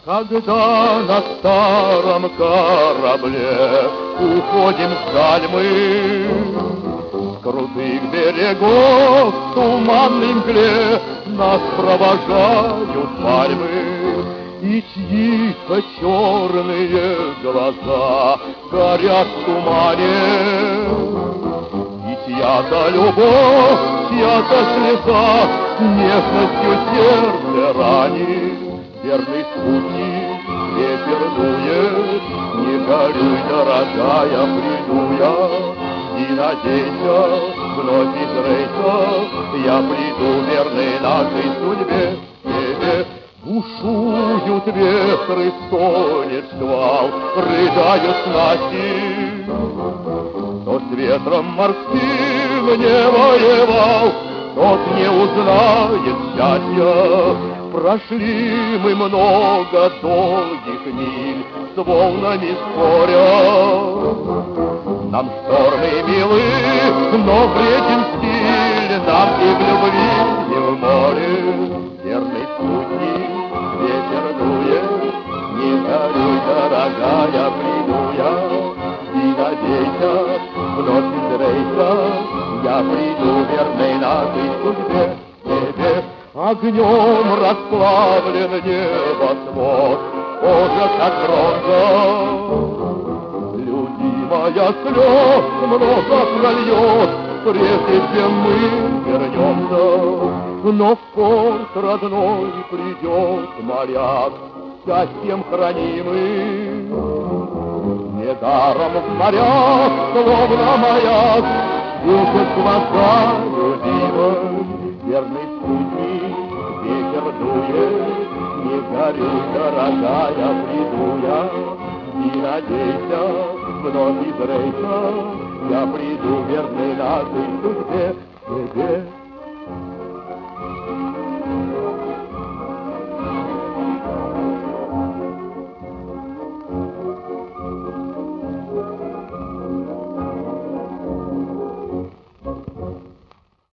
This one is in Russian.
Когда на старом корабле уходим вдаль мы, с крутых берегов в туманной мгле нас провожают пальмы, и чьи-то черные глаза горят в тумане, и чья-то любовь, чья-то слеза нежностью сердце ранит. Верный спутник, ветер дует, не горюй, дорогая, приду я. И надейся, вновь из рейса я приду, верный нашей судьбе. Тебе бушуют ветры, стонет шквал, рыдают снасти. Кто с ветром морским не воевал, тот не узнает счастья. Прошли мы много долгих миль с волнами споря. Нам штормы милы, но вреден стиль, нам и в любви, и в море. Верный спутник, ветер дует, не горюй, дорогая, приду я. И надейся, вновь из рейса я приду, верной нашей судьбе. Тебе огнем расплавлен небосвод, кожа как бронза. Любимая, слез много прольет, прежде чем мы вернемся. Но в порт родной придет моряк, счастьем хранимый. Недаром в морях, словно маяк, светят глаза любимой. Верный спутник, ветер дует, не горюй, дорогая, приду я. И надейся, вновь из рейса я приду, верный нашей судьбе, к тебе.